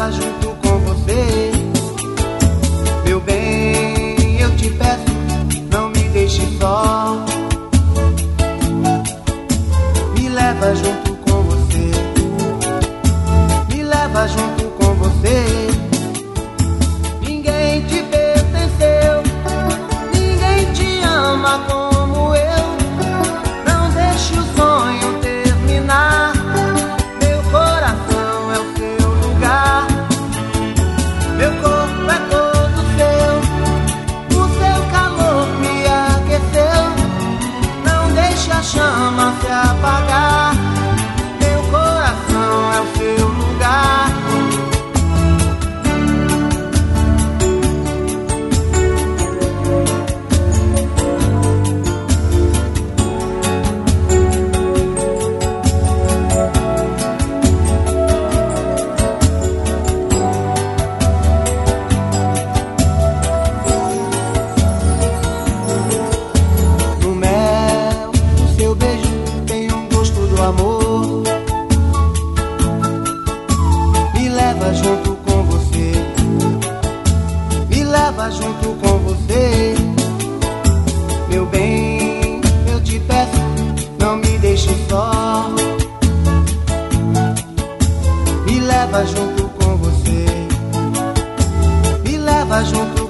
leva junto com você. Meu bem, eu te peço, não me deixe só. Me leva junto com você. Me leva junto com você. Ninguém te pertenceu, ninguém te ama como eu. Não deixe o sonho terminar. Meu coração é o seu lugar. Meu corpo é todo seu. O seu calor me aqueceu. Não deixe a chama se apagar. Meu coração é o seu lugar. Amor, me leva junto com você. Me leva junto com você. Meu bem, eu te peço, não me deixe só. Me leva junto com você. Me leva junto